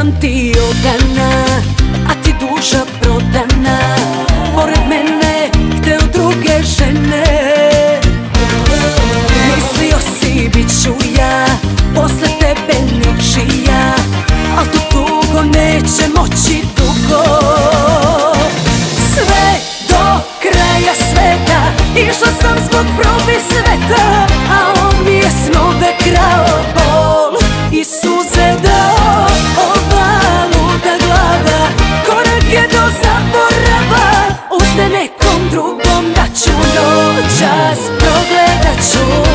sam ti odana, a ti duša prodana. Pored mene hteo druge žene. Mislio si bit ću ja posle tebe ničija, al to dugo neće moći dugo. Sve do kraja sveta išla sam zbog probi sveta, a on mi je snove krao, bol i suze dao. Ova luda glava korak je do zaborava, uzde nekom drugom da ću noćas progledat ću.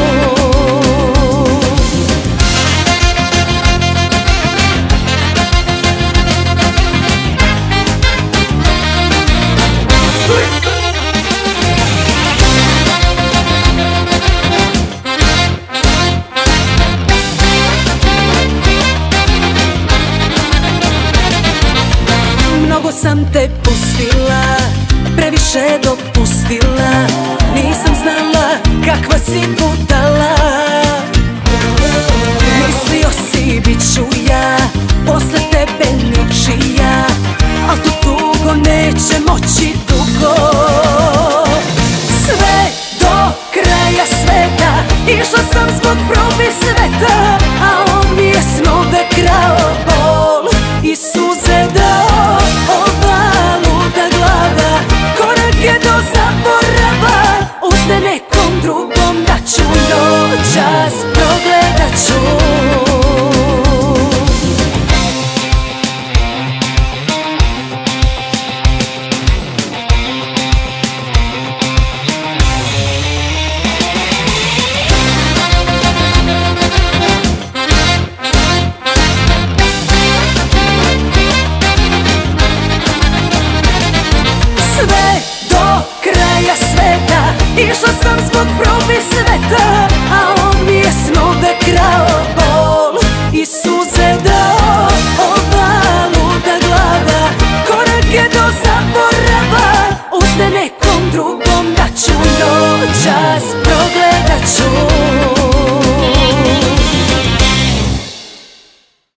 Mnogo sam te pustila, previše dopustila, nisam znala kakva si budala. Mislio si bit ću ja posle tebe ničija, al to dugo neće moći dugo. Sve do kraja sveta išla sam zbog probi sveta, a on mi je snove krao, bol i suze dao. Ova luda glava korak je do zaborava, uzde nekom drugom da ću noćas progledat ću. Išla sam zbog probi sveta, a on mi je snove krao.